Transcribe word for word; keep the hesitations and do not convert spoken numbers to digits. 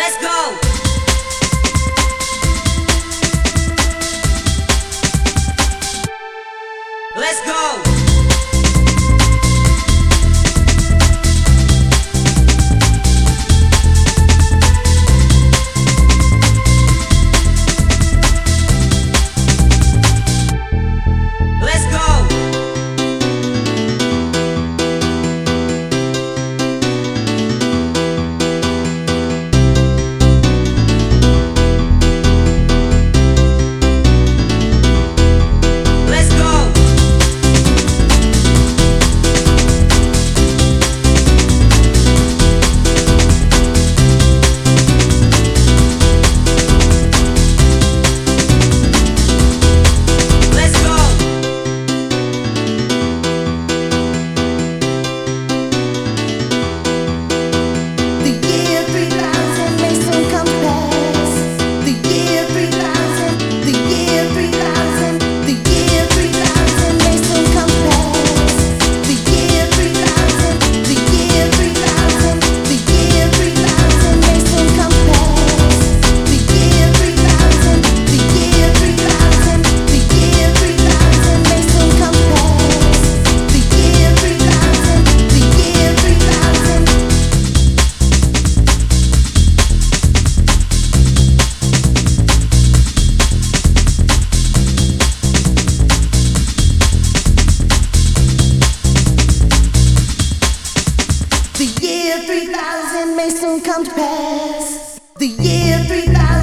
Let's go. Let's go. Let's go. Let's go. Let's go. The year three thousand may soon come past. The year three thousand, the year three thousand, the year three thousand may soon come past. The year three thousand, the year three thousand, the year three thousand may soon come past. The year three thousand, the year three thousand, the year three thousand may soon come past. The year three thousand, the year three thousand. The year three thousand may soon come to pass. The year three thousand.